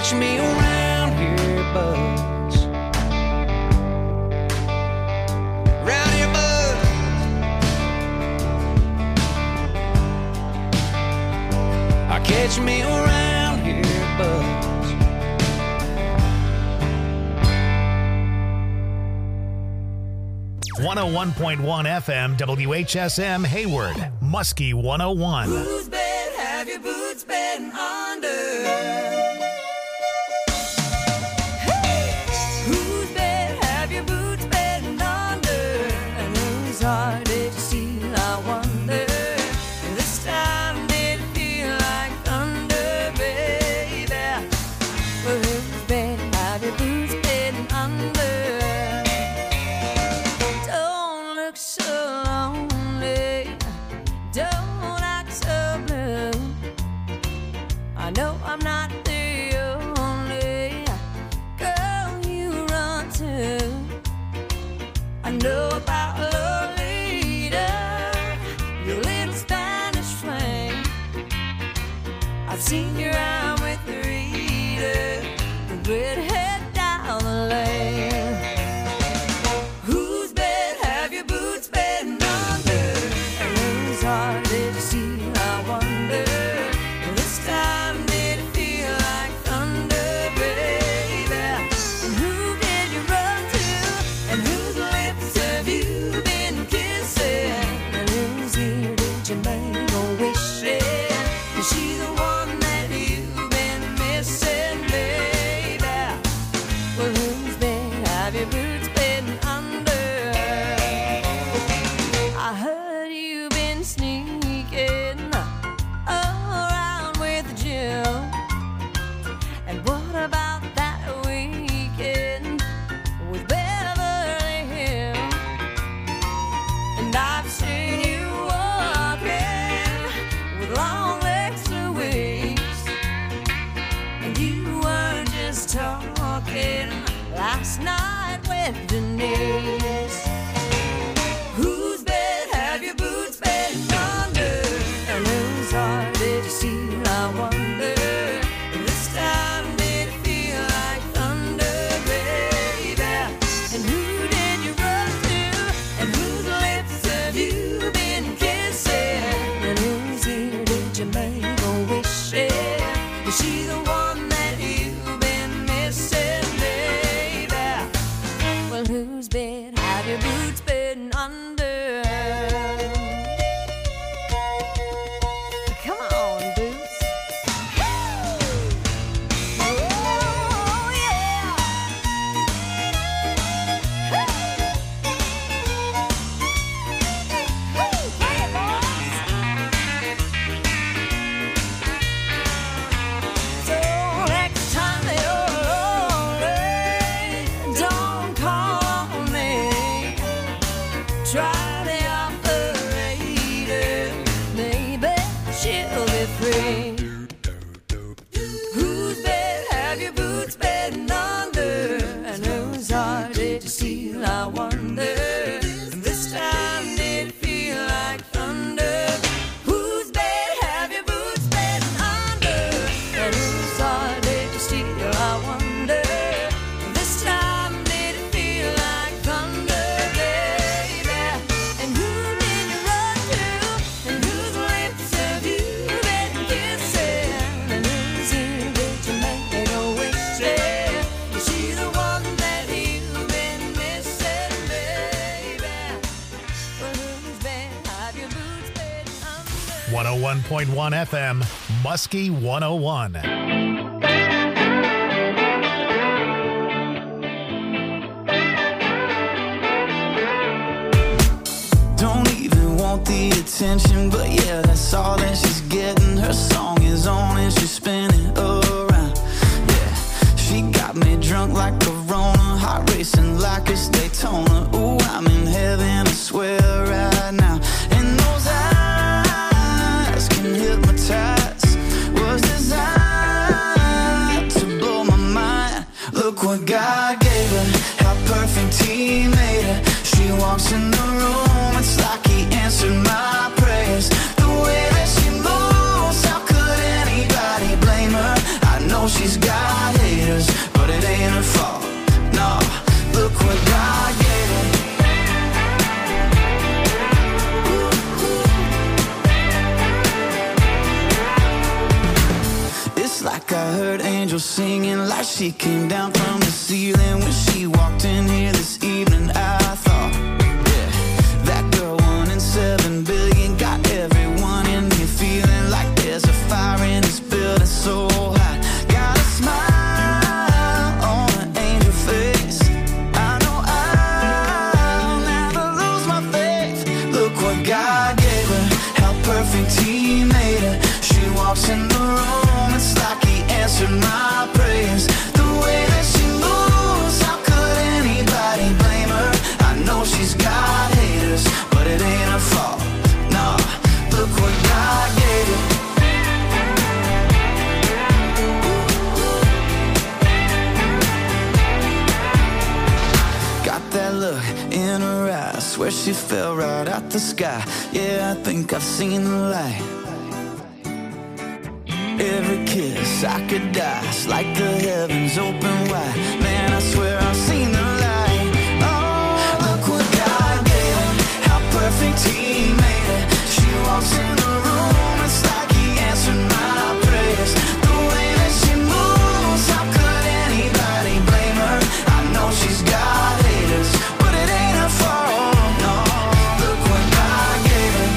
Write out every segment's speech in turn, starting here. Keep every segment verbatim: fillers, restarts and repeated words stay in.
catch me around here, buds. Around here, buds. I catch me around here, buds. one oh one point one F M, W H S M, Hayward, Muskie one oh one. Whose bed have your boots been under? Hey! Whose bed have your boots been under? And whose heart did you steal, I wonder? This time did it feel like thunder, baby? Well, whose bed have your boots been under? So lonely, don't act so blue. I know I'm not the only girl you run to. I know about Lolita, your little Spanish flame. I've seen you around with Rita, the redhead down the lane. Did you see, I wonder, this time did it feel like thunder, baby? And who did you run to? And whose lips have you been kissing? And whose ear did you make a wish in? Is she the one that you've been missing, baby? Well, whose bed have your boots been under? I heard you've been sneaking around with Jill. And what about that weekend with Beverly Hills? And I've seen you walking with long legs Louise. And you weren't just talking last night with Denise. Whose bed have your boots been under? And whose heart did you steal, I wonder? This time did it feel like thunder, baby? And who did you run to? And whose lips have you been kissing? And whose ear did you make a wish in? Is she the one that you've been missing, baby? Well, whose bed have your boots been under? Come on, Boots. Oh, yeah. Hey, boys. So next time you're lonely, don't call on me. Try the operator, maybe she'll be free. Whose bed have your boots been under? And whose heart did you steal, I wonder? And this time did it feel like thunder? Whose bed have your boots been under? And whose heart did you steal, I wonder? This time did it feel like thunder, baby? And who did you run to? And whose lips have you been kissing? And whose ear did you make a wish in? Is she the one that you've been missing, baby? Well, whose bed have your boots been under? one oh one point one F M, Muskie one oh one. Don't even want the attention, but yeah, that's all that she's getting. Her song is on and she's spinning around. Yeah, she got me drunk like a Rona, heart racing like it's Daytona. Ooh, I'm in heaven, I swear right now. And those eyes can hypnotize, was designed to blow my mind. Look what God gave her, how perfect He made her. She walks in the room, it's like He answered my prayers. The way that she moves, how could anybody blame her? I know she's got it. angel singing like she came down from the ceiling. When she walked in here this evening, I thought, yeah, that girl one in seven billion got everyone in here feeling like there's a fire in this building so hot. Got a smile on an angel face. I know I'll never lose my faith. Look what God gave her, how perfect He made her. She walks in the room, it's like He answered my prayers. The way that she moves, how could anybody blame her? I know she's got haters, but it ain't her fault. Nah, look what God gave her. Got that look in her eyes, swear she fell right out the sky. Yeah, I think I've seen the light. Every kiss I could die, it's like the heavens open wide. Man, I swear I've seen the light. Oh, look what God gave her, how perfect He made her. She walks in the room, it's like He answered my prayers. The way that she moves, how could anybody blame her? I know she's got haters, but it ain't her fault. No, look what God gave her.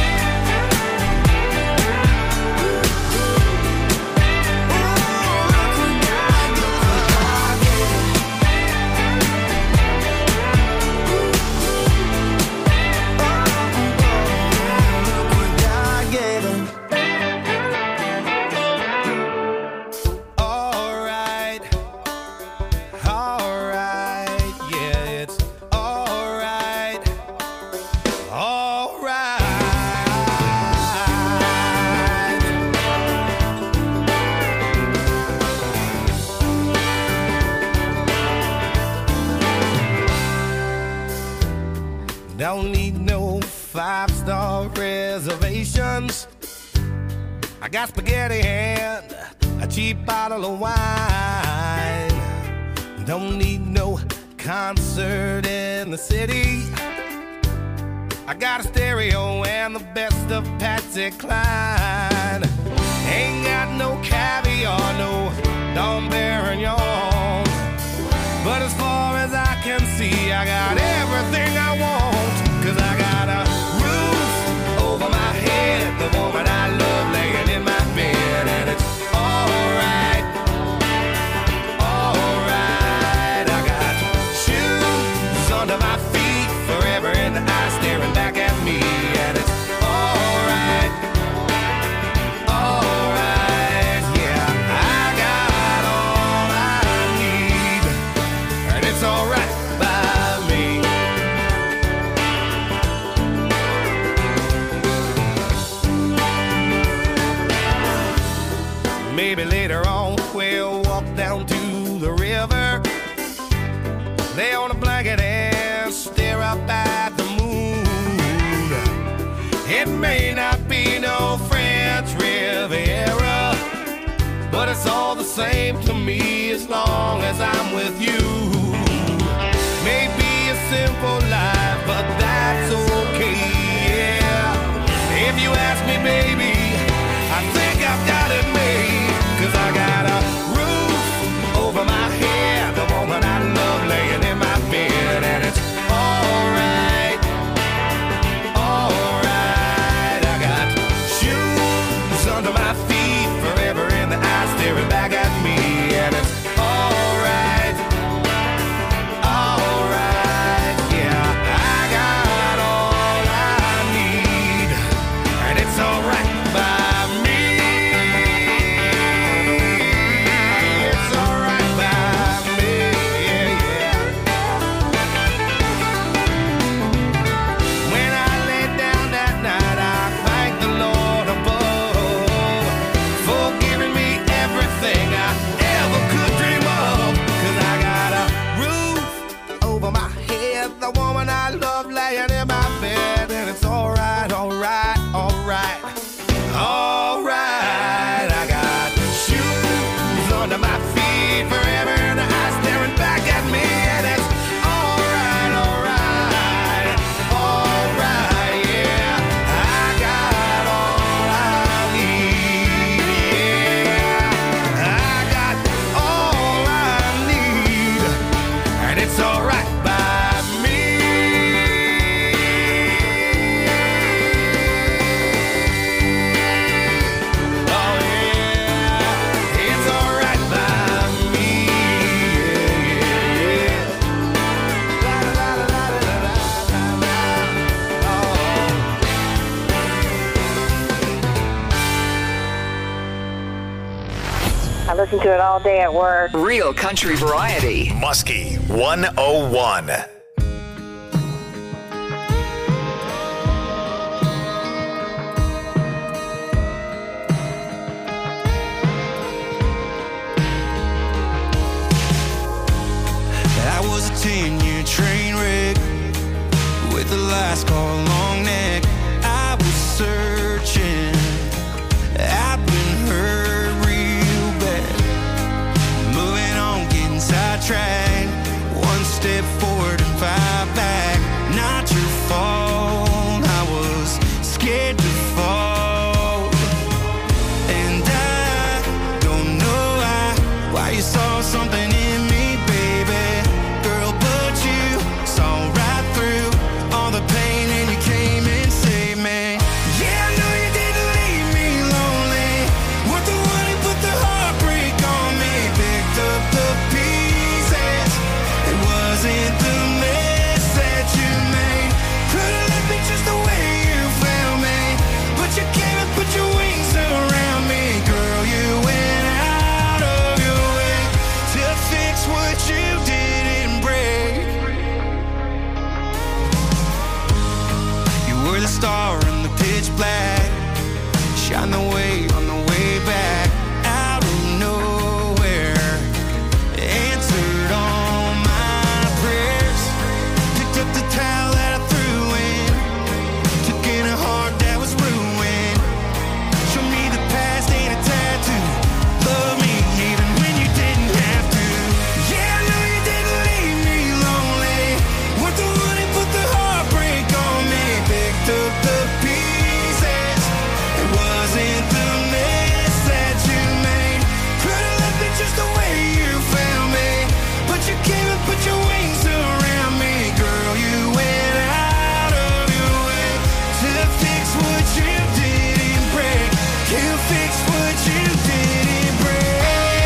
Don't need no five-star reservations. I got spaghetti and a cheap bottle of wine. Don't need no concert in the city. I got a stereo and the best of Patsy Cline. Ain't got no caviar, no Dom Perignon. But as far as I can see, I got everything I want. Cause I got a roof over my head, the woman I love laying in my bed. And it's alright, alright. I got shoes under my feet, forever in the eye staring back at me. And it's alright, alright, yeah. I got all I need, and it's alright by me. Maybe later on we'll walk down to the river, lay on a blanket and stare up at the moon. It may not be no French Riviera, but it's all the same to me as long as I'm with you. Maybe a simple life, but that's okay, yeah. If you ask me, baby, I think I've got it made. Cause I got a roof over my head, the woman I love laying in my bed. And it's alright, alright. I got shoes under my feet, forever in the eye staring back at me. And it's alright, alright, yeah. I got all I need, and it's alright. I listen to it all day at work. Real country variety. Muskie one oh one. I was a ten-year train wreck with a last call long neck. I was searching. I've been hurt real bad. Moving on, getting sidetracked. One step forward and five back. Not your fault. I was scared to fall. And I don't know why, why you saw something in me, baby. Girl, but you saw right through all the pain and you came and saved me. Yeah, I know you didn't leave me lonely. Weren't the one who put the heartbreak on me. Picked up the pieces. It wasn't the mess that you made. Could've left me just the way you found me. But you came and put your wings around me. Girl, you went out of your way to fix what you didn't break. You were the star in the pitch black. Shine the way on the way back. Out of nowhere, answered all my prayers. Picked up the towel that I threw in. Took in a heart that was ruined. Show me the past ain't a tattoo. Love me even when you didn't have to. Yeah, I know you didn't leave me lonely. Weren't the one who put the heartbreak on me. Picked up the pieces. It wasn't the mess that you made. Could've left me just the way you found me. But you came and put your wings around me. Girl, you went out of your way to fix what you didn't break. You fixed what you didn't break.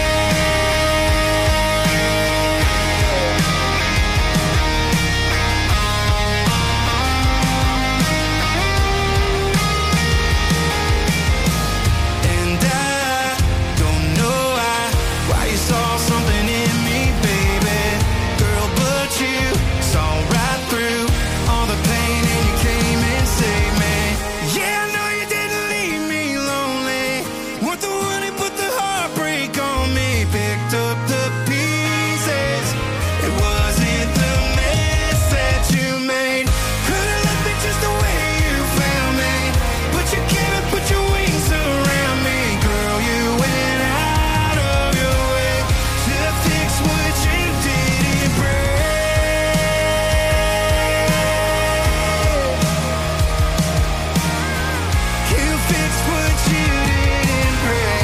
And I don't know why, why you saw something in me, baby. Girl, but you saw right through all the pain and you came and saved me. Yeah, I know you didn't leave me lonely. Weren't the one who put the heartbreak on me. Picked up the pieces. It wasn't the mess that you made. Could've left me just the way you found me. But you came and put your wings around me. Girl, you went out of your way to fix what you didn't break. You fixed what you didn't break.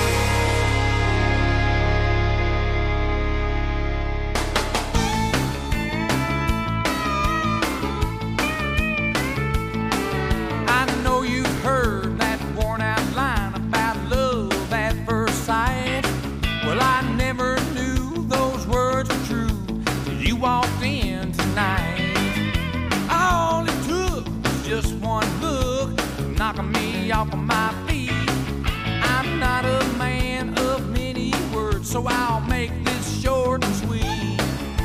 I know you've heard that worn out line about love at first sight. Well, I never knew those words were true till you walked in tonight. All it took was just one look, knocking me off of my feet. I'm not a man of many words, so I'll make this short and sweet.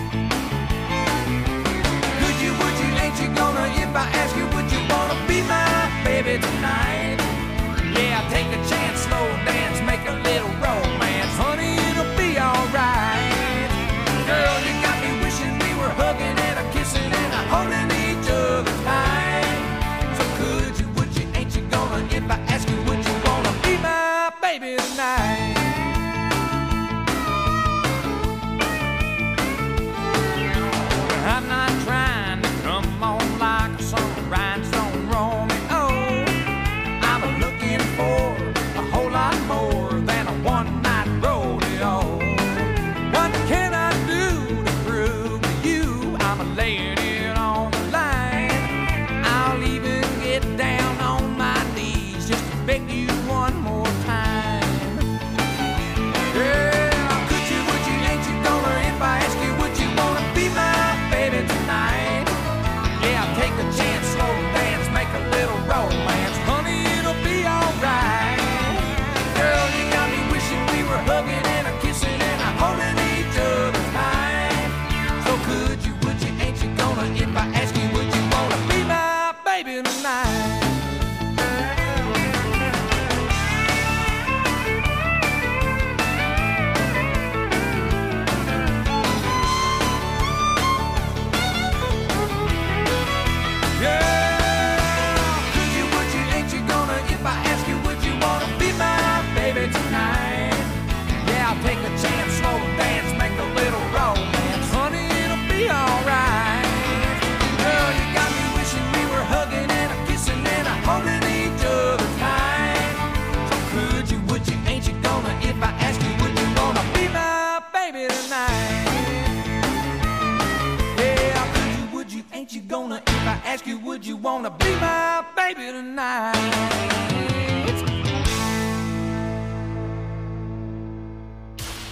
Could you, would you, ain't you gonna, if I ask you, would you wanna be my baby tonight? Yeah, take a chance, slow dance, make a little romance. Honey, it'll be alright. Girl, you got me wishing we were hugging and a kissing and a holding each other tight. So could you, would you, ain't you gonna, if I ask you, would you wanna be my baby tonight? I'm not trying to come on like some rhinestone Romeo.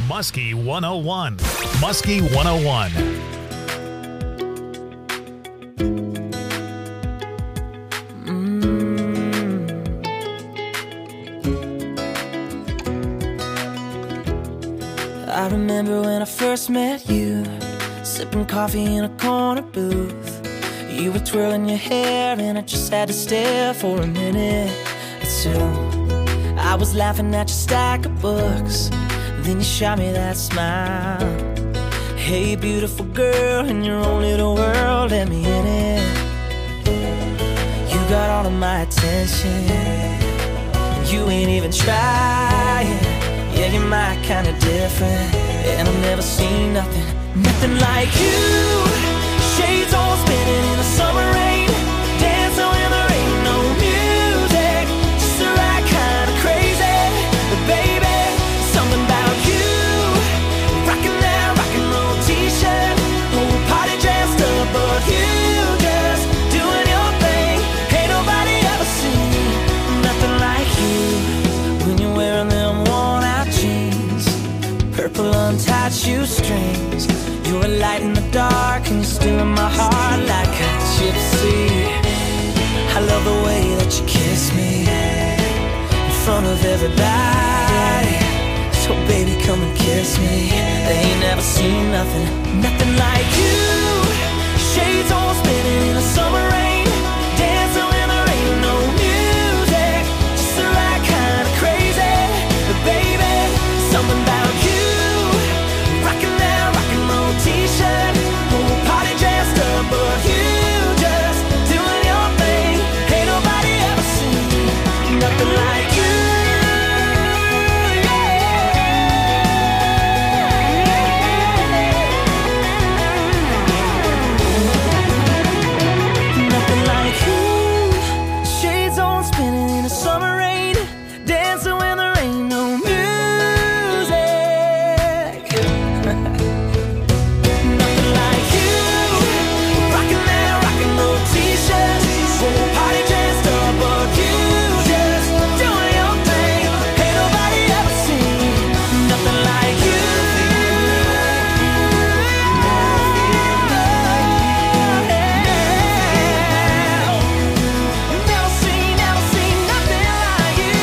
Muskie one oh one. Muskie one oh one. I remember when I first met you, sipping coffee in a corner booth. You were twirling your hair and I just had to stare for a minute or two. I was laughing at your stack of books, then you shot me that smile. Hey beautiful girl, in your own little world, let me in it. You got all of my attention, and you ain't even trying. Yeah, you're my kind of different, and I've never seen nothing, nothing like you. Shades all spinning in the summer rain, dancing when there ain't no music, just the right kind of crazy. But baby, something about you, rocking that rock and roll t-shirt, whole party dressed up, but you just doing your thing. Ain't nobody ever seen nothing like you. When you're wearing them worn out jeans, purple untied shoestrings, you're a light in the dark and you're still in my heart like a gypsy. I love the way that you kiss me in front of everybody. So baby, come and kiss me. They ain't never seen nothing, nothing like you. Shades all spinning in the summer rain, dancing when there ain't no music, just the right kind of crazy. But baby, something about you, rocking that rock and roll t-shirt, whole party dressed up, but you just doing your thing. Ain't nobody ever seen nothing like you. Nothing like you. Shades on spinning in the summer rain, dancing when there ain't no music. Nothing like you, rocking that rock and roll t-shirt, whole party dressed up, but you just doing your thing. Ain't nobody ever seen nothing like you. Never seen, never seen nothing like you.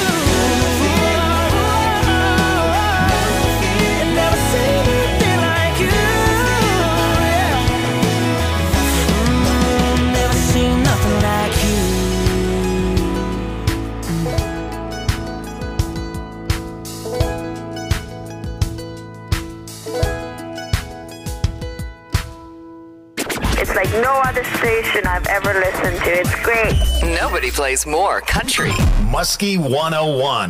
Never seen nothing like you. Mm, Never seen nothing like you. It's like no other station I've ever listened to. It's great. Nobody plays more country. Muskie one oh one.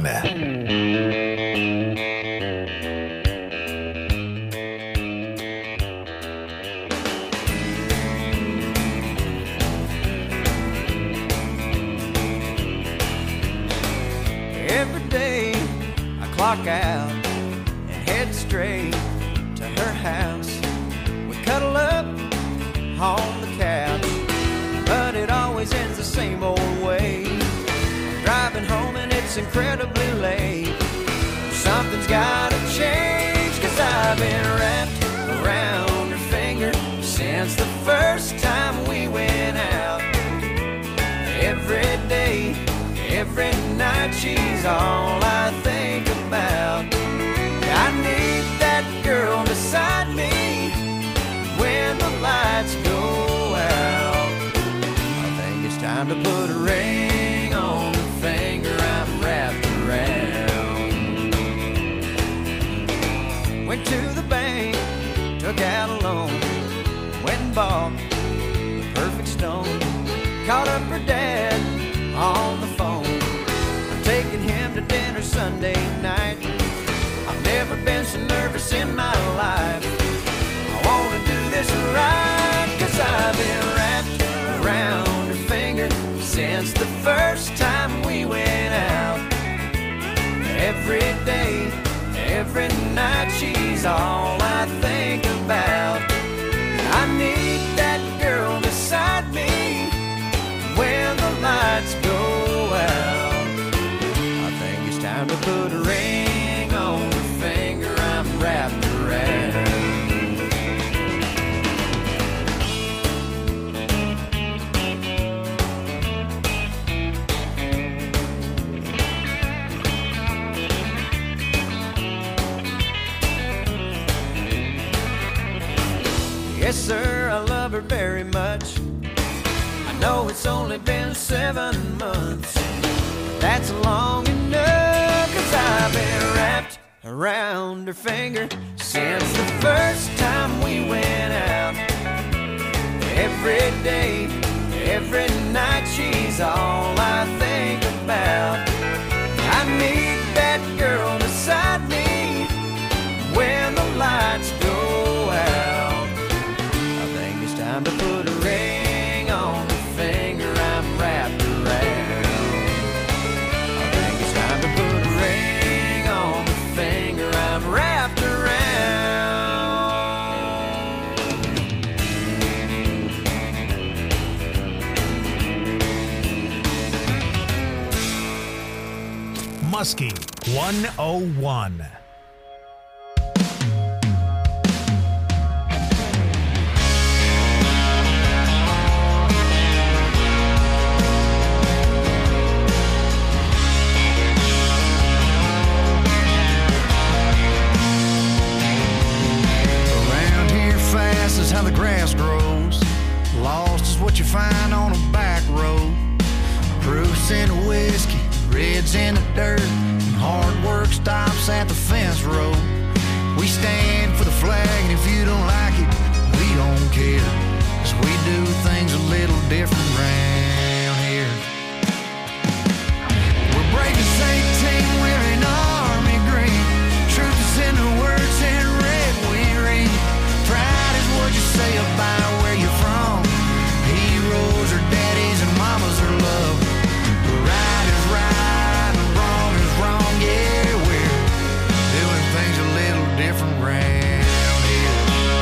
Every day I clock out and head straight to her house. We cuddle up on the couch, but it always ends the same old way. I'm driving home and it's incredibly late. Something's gotta change, cause I've been wrapped around her finger since the first time we went out. Every day, every night, she's all I think about. I need that girl beside me when the lights go out. I think it's time to put a ring on the finger I'm wrapped around. Went to the bank, took out a loan, went and bought the perfect stone. Called up her dad on the phone. I'm taking him to dinner Sunday night. I've never been so nervous in my life. I wanna do this right, cause I've been wrapped around her finger since the first time we went out. Every day, every night, she's all I think about. I need that girl beside me when the lights go out. I think it's time to put a ring on the finger I'm wrapped Yes, sir, I love her very much. I know it's only been seven months. That's long enough, 'cause I've been wrapped around her finger since the first time we went out. Every day, every night, she's all I think about. I need that girl beside me when the lights go out. I think it's time to put a ring on the finger I'm wrapped around. I think it's time to put a ring on the finger I'm wrapped around. Muskie one oh one. Around here fast is how the grass grows. Lost is what you find on a back road. Proofs in the whiskey, red's in the dirt, and hard work stops at the fence road. We stand for the flag, and if you don't like it, we don't care, 'cause we do things a little different round here. We're brave as eighteen, wearing army green. Truth is in the words in red we read. Pride is what you say about where you're from. Heroes are daddies and mamas are love. Right is right and wrong is wrong, yeah, we're doing things a little different round here.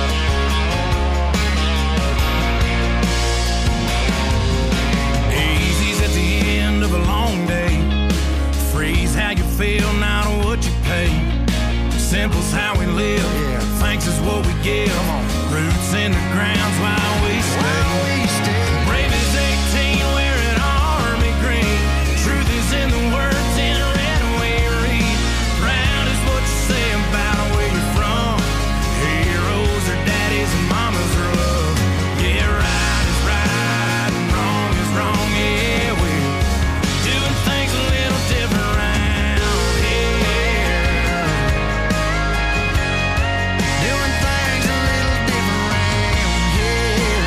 Easy's at the end of a long day. Freeze how you feel, not what you pay. Simple's how we live, yeah. Thanks is what we give. Roots in the ground's while we stay. While we stay. Brave as eighteen, wearing army green. Truth is in the words in red we read. Proud is what you say about where you're from. Heroes are daddies and mamas are love. Yeah, right is right and wrong is wrong. Yeah, we're doing things a little different around here. Doing things a little different around here.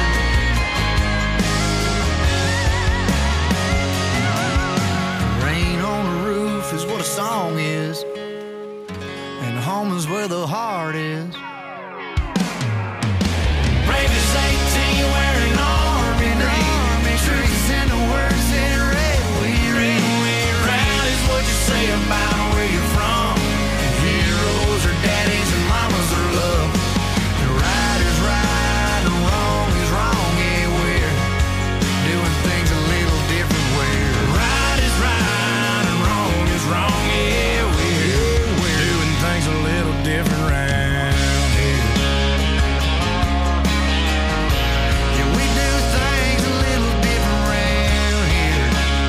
Rain on the roof is what a song is, and home is where the heart is. Brave as eighteen, wearing army green. Truth is in the words in red we read. Proud is what you say about where you're from. Heroes are daddies and mamas are love. And right is right and wrong is wrong. Yeah, we're doing things a little different. Where right is right and wrong is wrong. Yeah, we're, we're doing things a little different round here. Yeah, we do things a little different round here.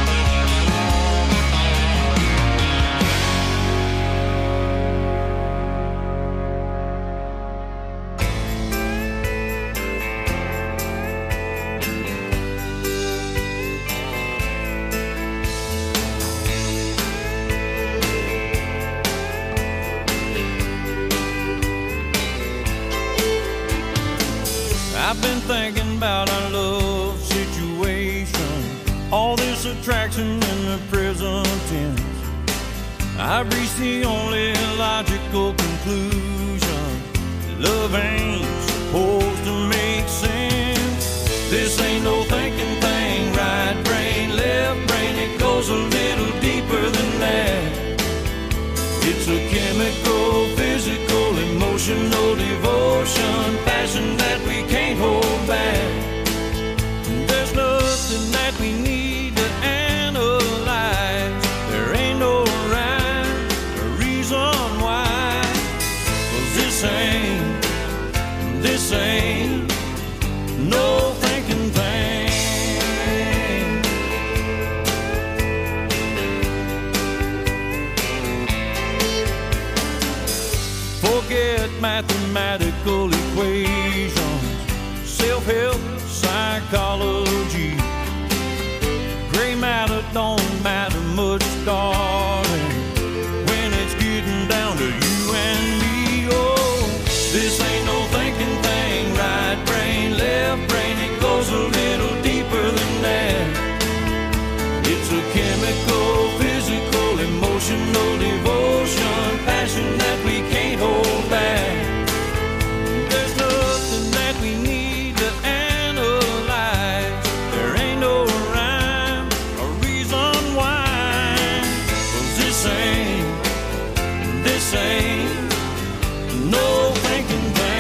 I've been thinking about our love situation, all this attraction in the present tense. I've reached the only logical conclusion: love ain't supposed to make sense. This ain't no thinking thing, right brain, left brain, it goes a little deeper than that. It's a chemical, physical, emotional devotion, passion that we can't hold back. There's nothing that we need to analyze. There ain't no rhyme or reason why. 'Cause this ain't, this ain't no thinking thing. Forget mathematical equations. self-help, psychology. Gray matter don't matter much, darling, when it's getting down to you and me. Oh, this ain't no thinking thing, right brain, left brain, it goes a little deeper than that. It's a chemical, physical, emotional devotion, passion that we can't hold back. There's nothing that we need to analyze. There ain't no rhyme or reason why. 'Cause this ain't, this ain't no thinking thing.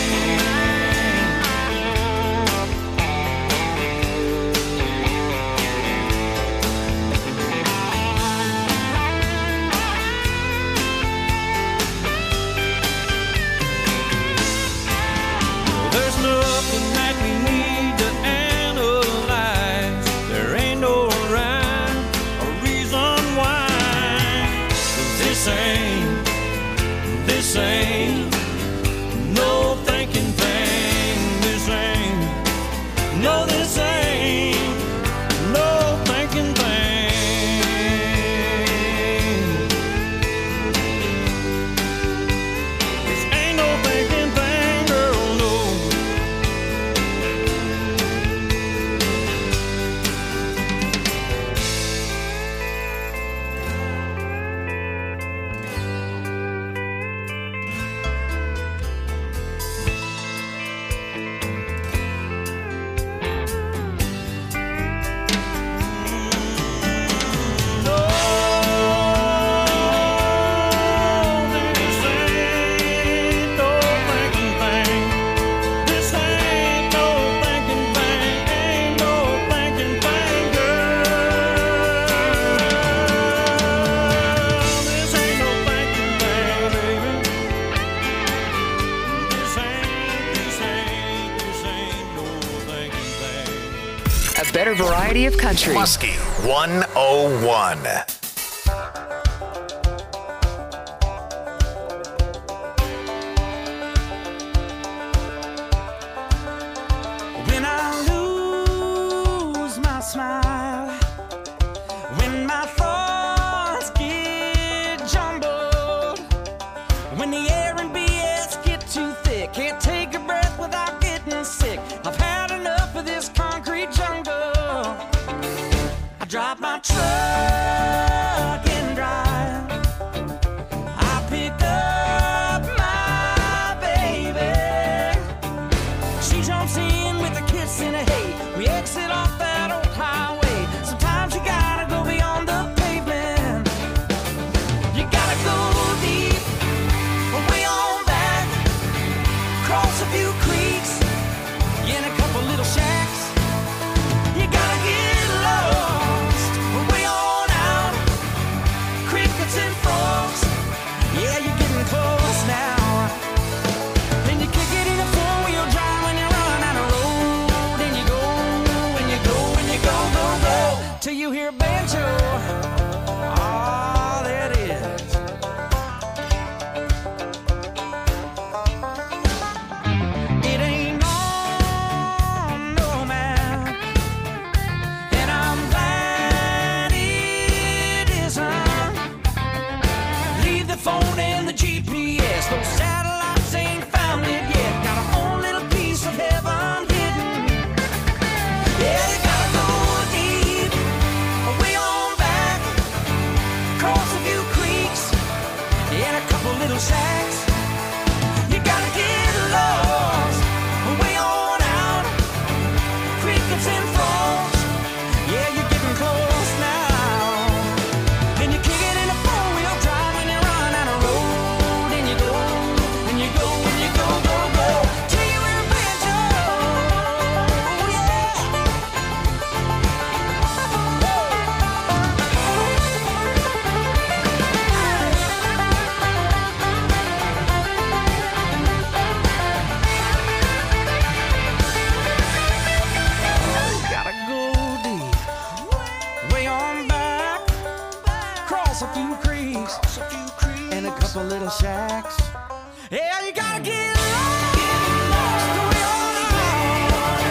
There's nothing that we need to analyze. There ain't no rhyme or reason why. 'Cause this ain't, this ain't no thinking thing. This ain't, no, this ain't no thinking thing. This ain't no thinking thing, girl, no. A better variety of country. Muskie one oh one. When I lose my smile, when my thoughts get jumbled, when the air and B S get too thick, can't take a breath without getting sick. I've had enough of this concrete jungle. I drop my truck and drive. I pick up my baby. She jumps in with a kiss and a hey. We exit off that old highway. Sometimes you gotta go beyond the pavement. You gotta go deep, way on back, cross a few creeks, in a couple little shacks. You gotta get lost, way on out, crickets and frogs. Yeah, you're getting close now. Then you kick it in a four-wheel drive when you run out of road. And you go, and you go, and you go, go, go, till you hear a banjo. Ah, there it is. It ain't on no map, and I'm glad it isn't. Leave the phone and the G P S. Those satellites ain't found it yet. Got our own little piece of heaven hidden. Yeah, you gotta go deep, way on back, cross a few creeks, in a couple little shacks. You gotta get lost, way on out, crickets and frogs. Yeah, you're getting close now. And you kick it in a four-wheel drive when you run out of road. And you go, and you go, and you go, go, go, till you hear a banjo. Yeah. Gotta go deep, way on back, cross a few creeks, and a couple little shacks. Yeah, you gotta get lost, way on out.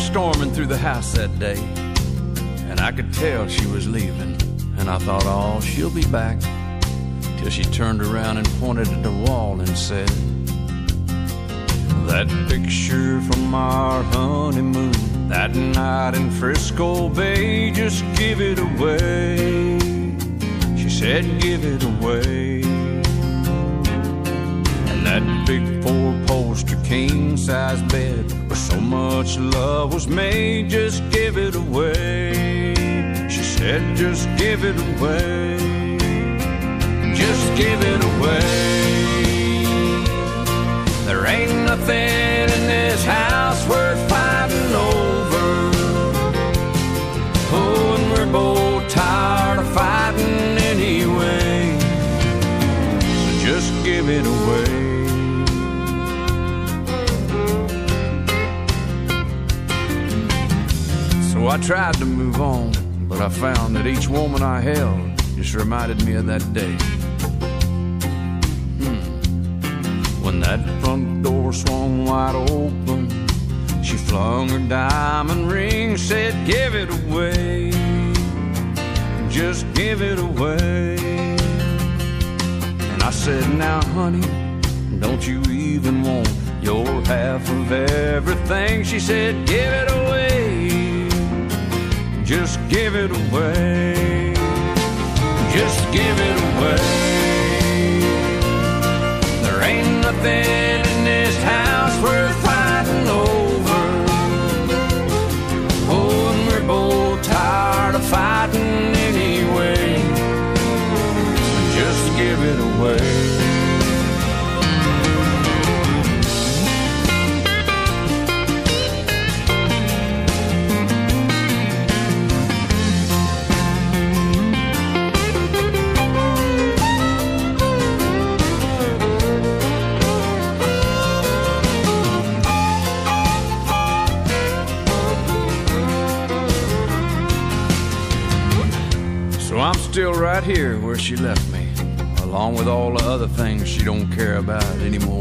storming through the house that day, and I could tell she was leaving. And I thought, oh, she'll be back. Till she turned around and pointed at the wall and said, that picture from our honeymoon, that night in Frisco Bay, just give it away. She said, give it away. And that big four-poster king-size bed where so much love was made, just give it away. She said, just give it away. Just give it away. There ain't nothing in this house worth fighting over. Oh, and we're both tired of fighting anyway. So just give it away. So I tried to move on, but I found that each woman I held just reminded me of that day. When that front door swung wide open, she flung her diamond ring, said, give it away. Just give it away. And I said, now, honey, don't you even want your half of everything? She said, give it away. Just give it away. Just give it away. Ain't nothing in this house worth fighting over. Oh, and we're both tired of fighting anyway. Just give it away. I'm still right here where she left me, along with all the other things she don't care about anymore.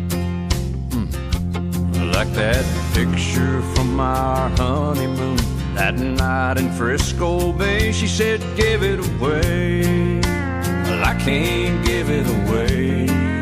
Hmm. Like that picture from our honeymoon, that night in Frisco Bay. She said, give it away. Well, I can't give it away.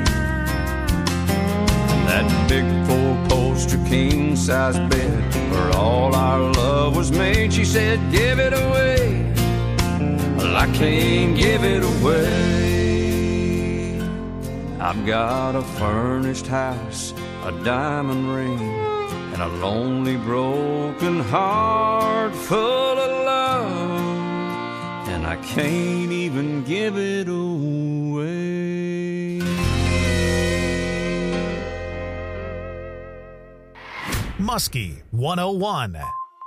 That big four-poster king-size bed where all our love was made. She said, give it away. Well, I can't give it away. I've got a furnished house, a diamond ring, and a lonely broken heart full of love, and I can't even give it away. Muskie one oh one.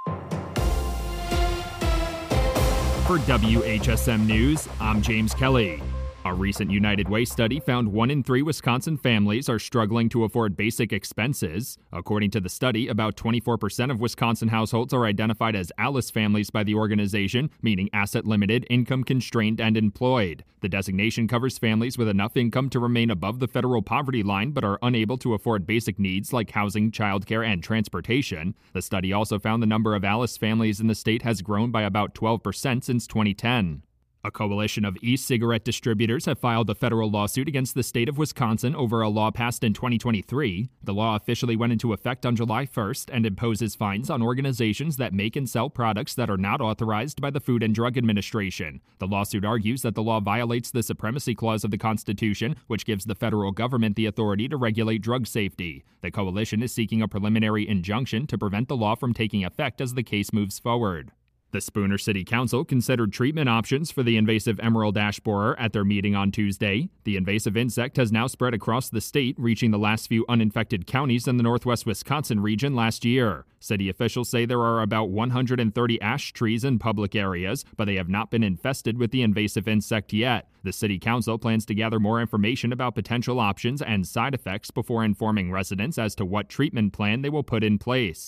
For W H S M News, I'm James Kelly. A recent United Way study found one in three Wisconsin families are struggling to afford basic expenses. According to the study, about twenty-four percent of Wisconsin households are identified as ALICE families by the organization, meaning asset limited, income constrained, and employed. The designation covers families with enough income to remain above the federal poverty line but are unable to afford basic needs like housing, childcare, and transportation. The study also found the number of ALICE families in the state has grown by about twelve percent since twenty ten. A coalition of e-cigarette distributors have filed a federal lawsuit against the state of Wisconsin over a law passed in twenty twenty-three. The law officially went into effect on July first and imposes fines on organizations that make and sell products that are not authorized by the Food and Drug Administration. The lawsuit argues that the law violates the Supremacy Clause of the Constitution, which gives the federal government the authority to regulate drug safety. The coalition is seeking a preliminary injunction to prevent the law from taking effect as the case moves forward. The Spooner City Council considered treatment options for the invasive emerald ash borer at their meeting on Tuesday. The invasive insect has now spread across the state, reaching the last few uninfected counties in the northwest Wisconsin region last year. City officials say there are about one hundred thirty ash trees in public areas, but they have not been infested with the invasive insect yet. The City Council plans to gather more information about potential options and side effects before informing residents as to what treatment plan they will put in place.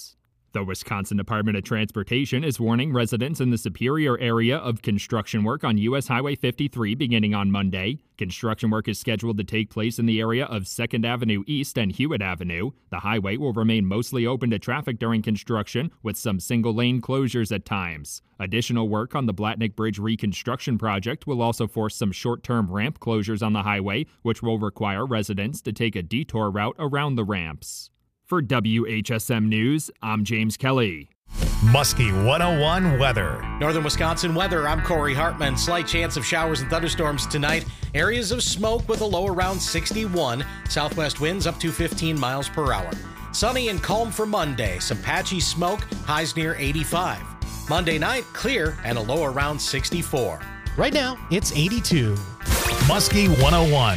The Wisconsin Department of Transportation is warning residents in the Superior area of construction work on U S Highway fifty-three beginning on Monday. Construction work is scheduled to take place in the area of second Avenue East and Hewitt Avenue. The highway will remain mostly open to traffic during construction, with some single-lane closures at times. Additional work on the Blatnick Bridge reconstruction project will also force some short-term ramp closures on the highway, which will require residents to take a detour route around the ramps. For W H S M News, I'm James Kelly. Muskie one oh one weather. Northern Wisconsin weather, I'm Corey Hartman. Slight chance of showers and thunderstorms tonight. Areas of smoke with a low around sixty-one. Southwest winds up to fifteen miles per hour. Sunny and calm for Monday. Some patchy smoke, highs near eighty-five. Monday night, clear and a low around sixty-four. Right now, it's eighty-two. Muskie one oh one.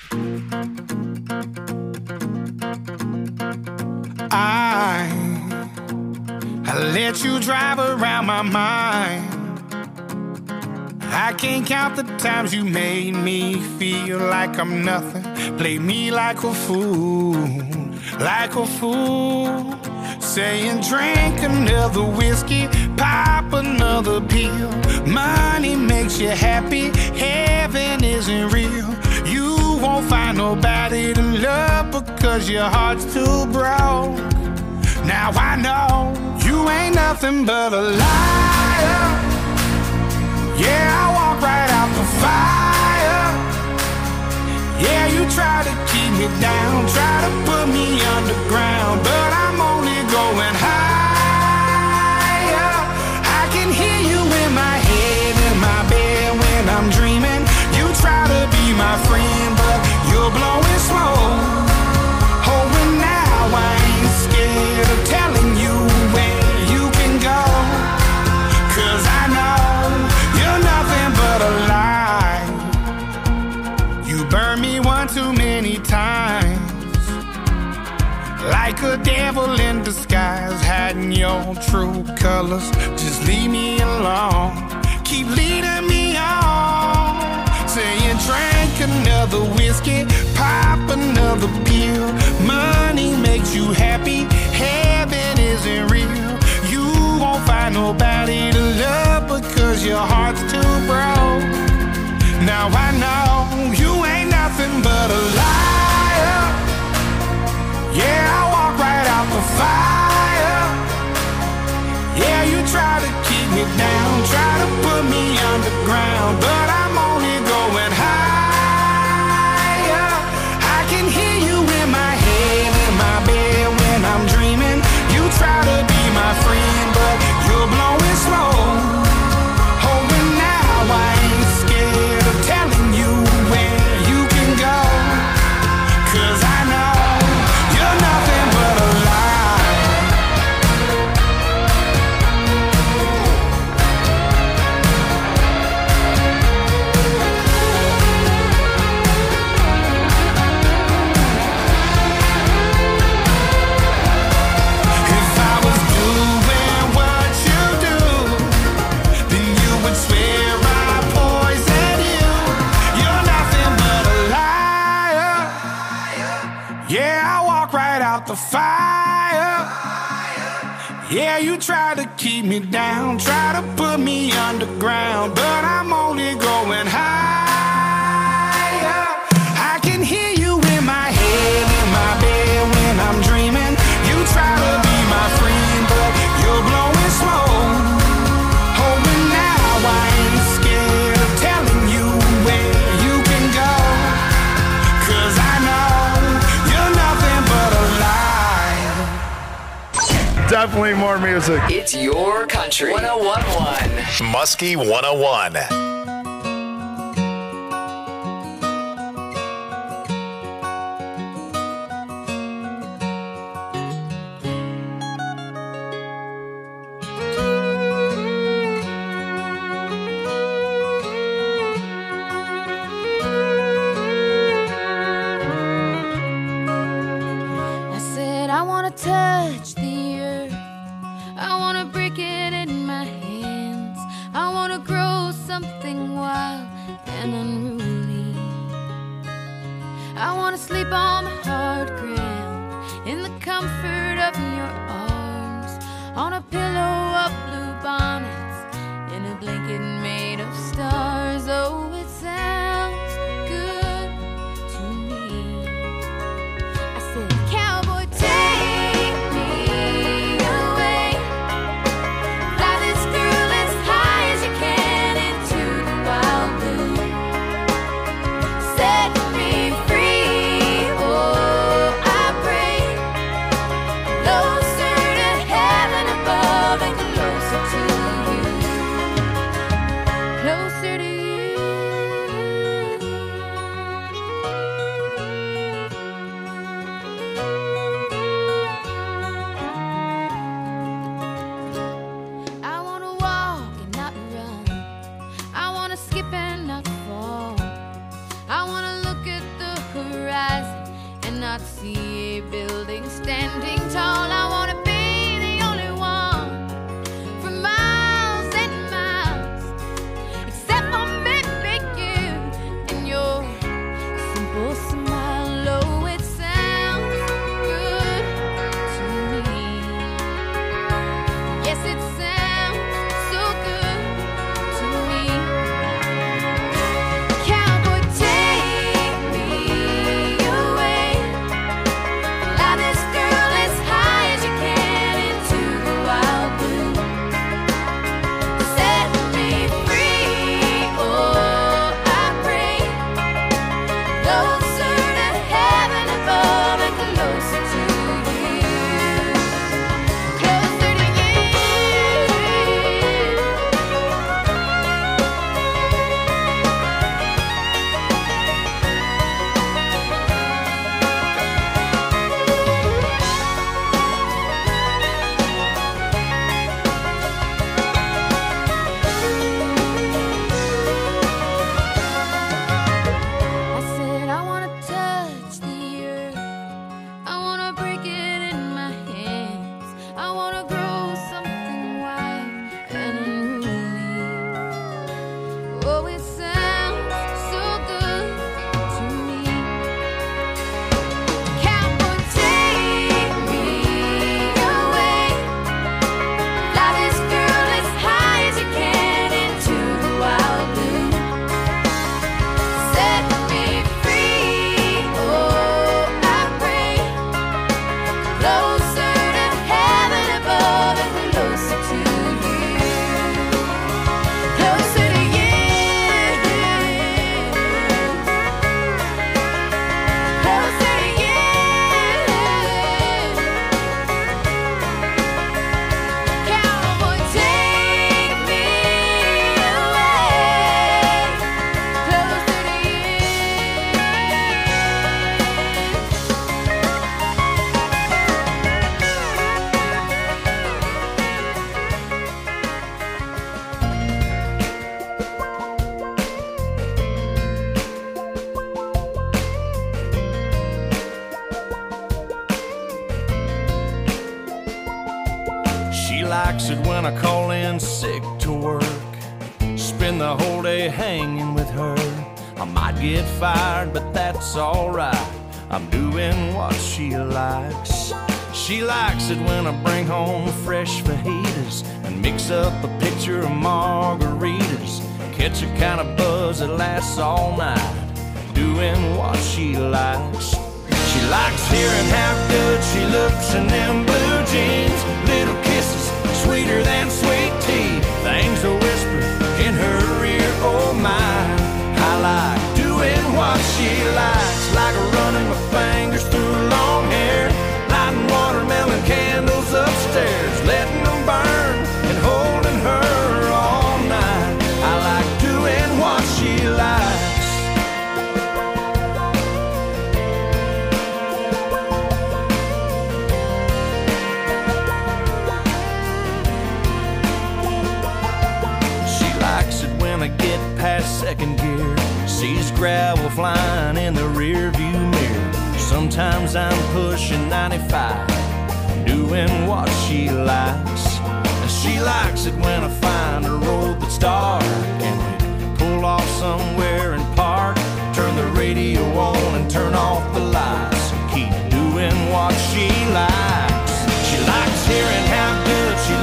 I, I let you drive around my mind. I can't count the times you made me feel like I'm nothing. Played me like a fool, like a fool. Saying drink another whiskey, pop another pill. Money makes you happy, heaven isn't real. You won't find nobody to love because your heart's too broke. Now I know you ain't nothing but a liar. Yeah, I walk right out the fire. Yeah, you try to keep me down, try to put me underground, but I'm only going higher. I can hear you in my head, in my bed when I'm dreaming. You try to be my friend, but you're blowing smoke. Oh, and now I ain't scared of telling you where you can go, 'cause I know you're nothing but a lie. You burned me one too many times, like a devil in disguise, hiding your true colors. Just leave me alone, keep leading me on. Saying drink another whiskey, pop another pill. Money makes you happy, heaven isn't real. You won't find nobody to love because your heart's too broke. Now I know you ain't nothing but a liar. Yeah, I walk right out the fire. Yeah, you try to keep me down, try to put me underground, but I'm only going higher. I can hear you in my head, in my bed when I'm dreaming. You try to be my friend, but you're blowing smoke. Oh, and now I ain't scared of telling you where you can go, 'cause I know you're nothing but a lie. If I was doing what you do, then you would swear I poisoned you. You're nothing but a liar. Yeah, I walk right out the fire. Yeah, you try to keep me down, try to put me underground, but I'm only going higher. I can hear you in my head, in my bed when I'm dreaming. You try to be my friend, but you're blowing smoke. Oh, and now I ain't scared of telling you where you can go, 'cause I know you're nothing but a lie. Definitely more music. It's your country. one oh one point one. Muskie one oh one. I said I wanna touch the earth, I wanna break it in my hands, I wanna grow something wild and unruly. I wanna sleep on the hard ground in the comfort of your arms. on a pillow of blue bonnets, in a blanket made of stars. Oh, it sounds good to me. I said, cowboy, take me away, fly this girl as high as you can into the wild blue, set me free. Oh, I pray, closer to heaven above and closer to you, closer to you. I wanna walk and not run, I wanna skip and not fall, I wanna look at the horizon and not see a building standing tall. I wanna be the only one for miles and miles, except for maybe you and your simple smile. Oh, it sounds good to me. Yes, it sounds so good to me. Cowboy, take me away, fly this girl as high as you can into the wild blue, set me free. Oh, I pray, closer to heaven above and closer to you, closer to you. I said, I wanna touch the earth, I wanna break it in my hands, I wanna grow something wild and unruly. Oh, it sounds so good to me. Cowboy, take me away, fly this girl as high as you can into the wild blue, set me free. Oh, I pray, closer to heaven above and closer to you, closer to you, closer to you. Cowboy, take me away, closer to you. She likes it when I call in sick to work, spend the whole day hanging with her. I might get fired, but that's alright, I'm doing what she likes. She likes it when I bring home fresh fajitas and mix up a pitcher of margaritas, catch a kind of buzz that lasts all night, doing what she likes. She likes hearing how good she looks in them blue jeans, little kisses sweeter than sweet tea, things to whisper in her ear. Oh my, I like doing what she likes, like running my fingers through her long hair, lighting watermelon candles upstairs, letting them burn and holding her all night. I like doing what she likes. She likes it when I get past second gear, sees gravel flying in the rear view mirror. Sometimes I'm pushing ninety-five, doing what she likes. And she likes it when I find a road that's dark and we pull off somewhere and park, turn the radio on and turn off the lights, and keep doing what she likes. She likes hearing how good she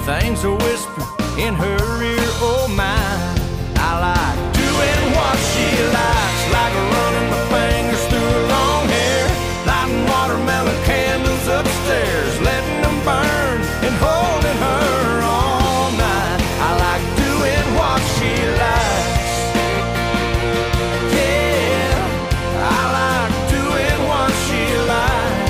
things are whispered in her ear. Oh my, I like doing what she likes, like running my fingers through her long hair, lighting watermelon candles upstairs, letting them burn and holding her all night. I like doing what she likes. Yeah, I like doing what she likes.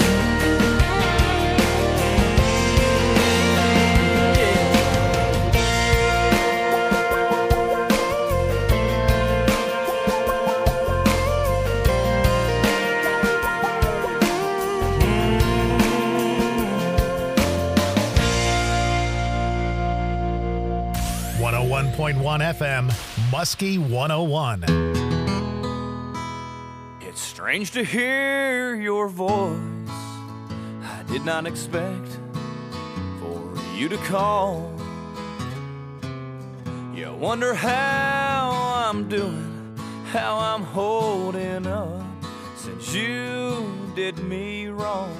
one oh one point one F M, Muskie one oh one. It's strange to hear your voice. I did not expect for you to call. You wonder how I'm doing, how I'm holding up since you did me wrong.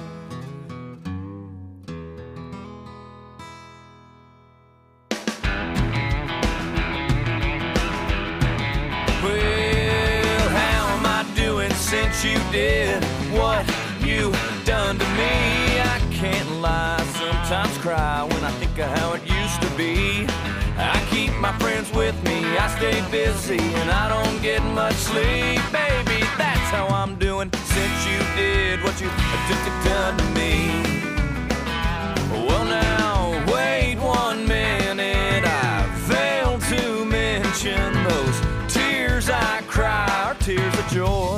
Well, how am I doing since you did what you done to me? I can't lie, sometimes cry when I think of how it used to be. I keep my friends with me, I stay busy, and I don't get much sleep. Baby, that's how I'm doing since you did what you done to me. Well now, wait one minute, I failed to mention those tears I cry are tears of joy,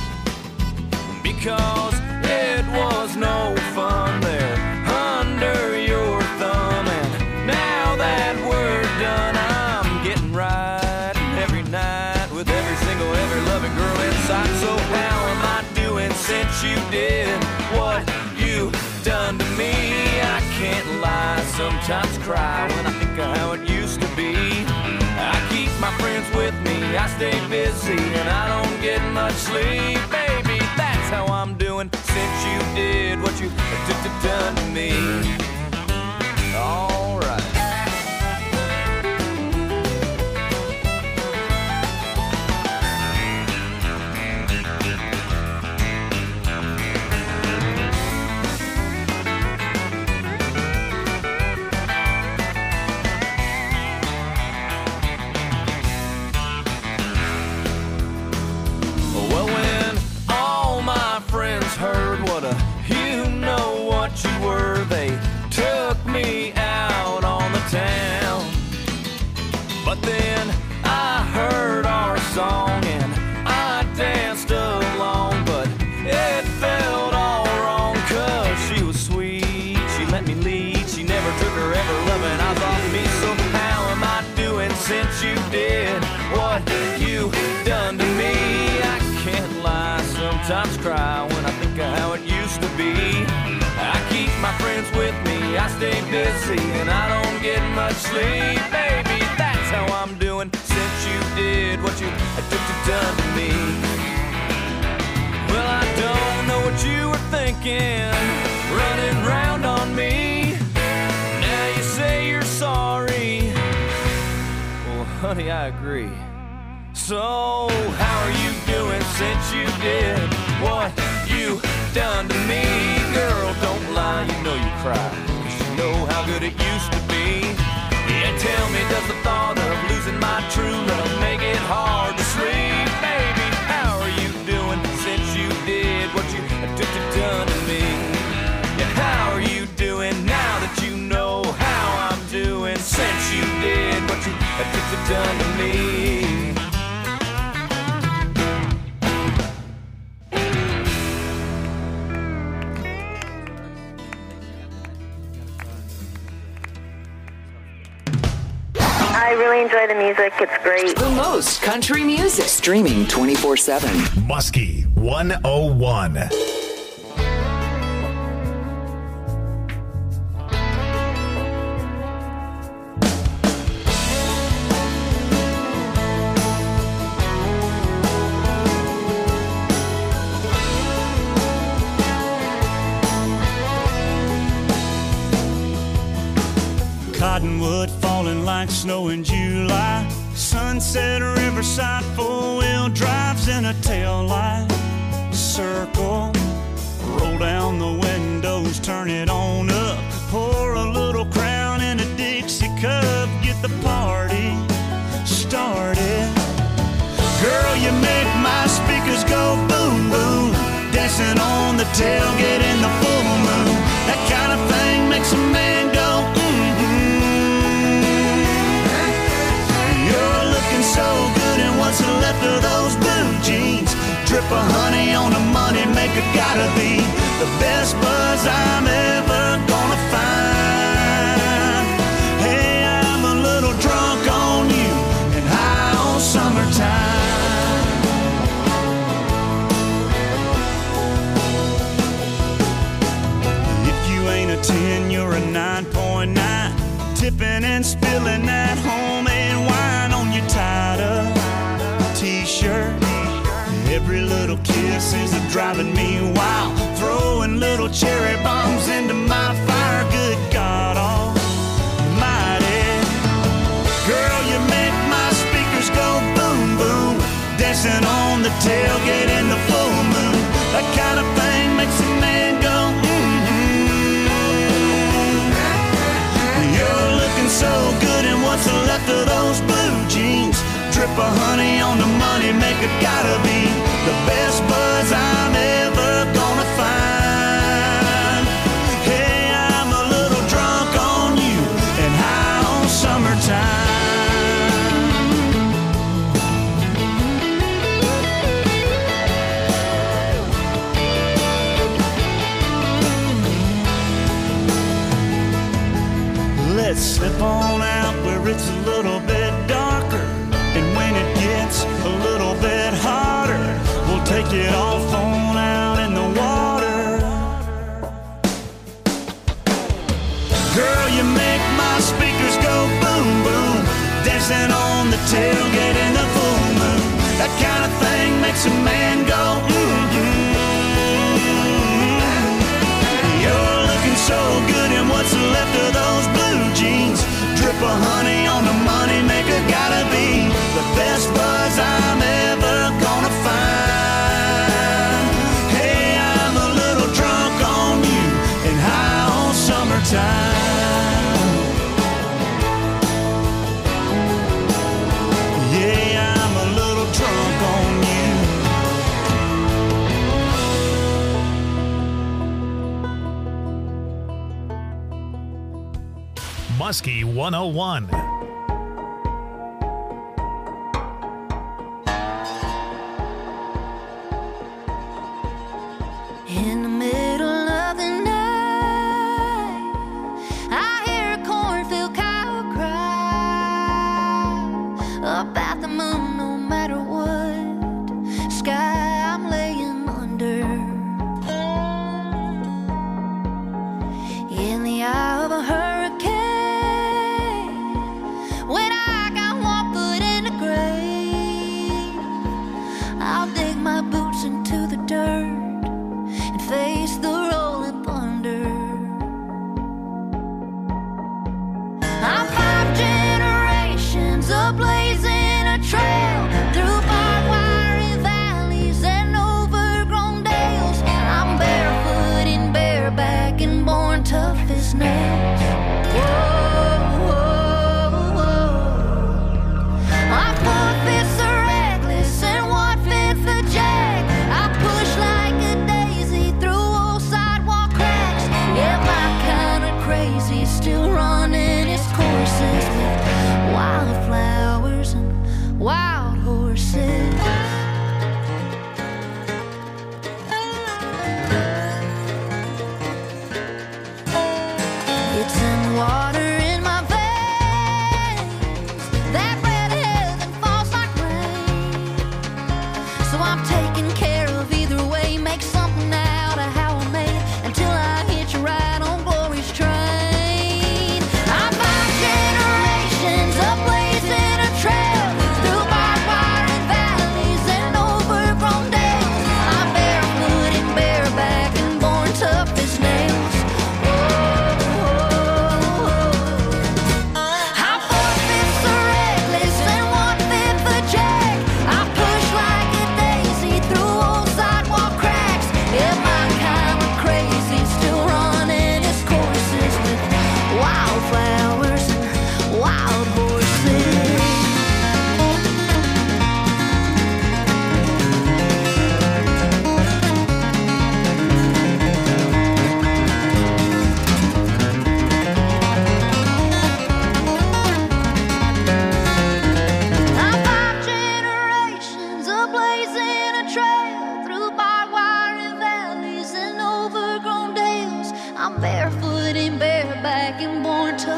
because it was no fun there under your thumb, and now that we're done, I'm getting right every night with every single, every loving girl inside. So how am I doing since you did what you done to me? I can't lie, sometimes cry when I think of how it used to be. I keep my friends with me, I stay busy, and I don't get much sleep. Baby, that's how I'm doing since you did what you done to me. All right. Well, when all my friends heard what a you know what you were, they took me out on the town. But then I heard our song and I danced along, but it felt all wrong, cause she was sweet, she let me lead, she never took her ever loving eyes off me. So how am I doing since you did what you done to me? I can't lie, sometimes cry when I think of how it used to be. I keep my friends with me, I stay busy, and I don't get much sleep. Baby, that's how I'm doing since you did what you done to me. Well, I don't know what you were thinking, running round on me. Now you say you're sorry. Well, honey, I agree. So, how are you doing since you did what you done to me? Girl, don't lie, you know you cry, cause you know how good it used to be. Yeah, tell me, does the thought of losing my true love make it hard to sleep? Baby, how are you doing since you did what you done to me? Yeah, how are you doing now that you know how I'm doing since you did what you done to me? I really enjoy the music. It's great. The most country music. Streaming twenty-four seven. Muskie one oh one. Cottonwood falling like snow in July. Sunset Riverside, four-wheel drives in a tail light. Circle, roll down the windows, turn it on up. Pour a little Crown in a Dixie cup, get the party started. Girl, you make my speakers go boom, boom. Dancing on the tailgate in the full moon. That kind of thing makes a man go, mm-hmm. You're looking so good in what's left of those blue jeans. Drip of honey on the money maker, gotta be the best buzz I'm ever gonna find. Hey, I'm a little drunk on you and high on summertime. ten, you're a nine point nine. Tipping and spilling that homemade wine on your tied-up t-shirt. Every little kiss is driving me wild. Throwing little cherry bombs into my fire. Good God almighty. Girl, you make my speakers go boom, boom. Dancing on the tailgate in the full moon. That kind of thing makes a man go, so good in what's left of those blue jeans. Drip of honey on the money maker, gotta be the best buzz I'm ever gonna find. Hey, I'm a little drunk on you and high on summertime. Let's slip on out where it's a little bit darker, and when it gets a little bit hotter, we'll take it off on out in the water. Girl, you make my speakers go boom, boom. Dancing on the tailgate in the full moon. That kind of thing makes a man go, mm-hmm. You're looking so good in what's left of those blue jeans. Drip of honey on the money maker, gotta be the best buzz I'm ever gonna find. Hey, I'm a little drunk on you and high on summertime. Yeah, I'm a little drunk on you. Muskie one oh one. In the middle of the night, I hear a cornfield cow cry about the moon. No matter what sky I'm laying under, in the eye of a hurricane, when I got one foot in the grave, I'll dig my boots into the dirt and face the rolling thunder. I'm five generations of blazing a trail through barbed wire valleys and overgrown dales. I'm barefoot and bareback and born tough as nails. Whoa, whoa, whoa. My four fifths are reckless and one fifth a jack. I push like a daisy through old sidewalk cracks. Yeah, my kind of crazy, still running its courses with wildflowers and wild horses. It's in the water in my veins. That red heaven falls like rain. So I'm taking care of either way. Make something out of how I made it until I hitch a ride on glory's train. I'm five generations of blazing a trail through barbed wire and valleys.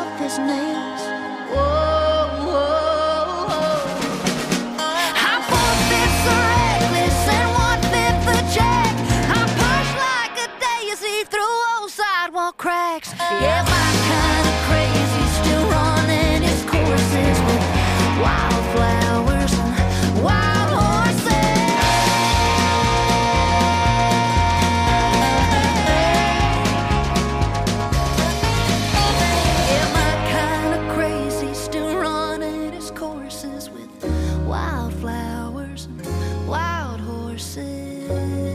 off his knees. Whoa, whoa, whoa. I'm four fifths the reckless and one fifth the jack. I push like a daisy through old sidewalk cracks. Yeah, my kind of crazy, still running his courses with wildflowers and wild horses. Yeah, my kind of crazy, still running his courses with wildflowers and wild horses.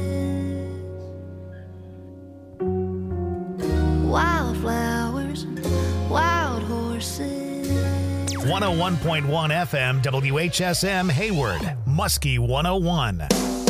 Wildflowers and wild horses. one oh one point one F M, W H S M, Hayward, Muskie one oh one.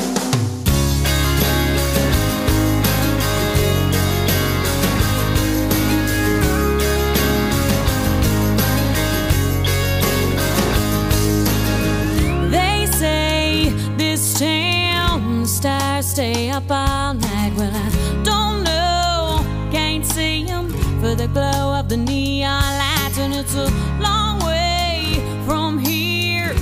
They say this town stars stay up all night. Well, I don't know, can't see 'em for the glow of the neon lights, and it's a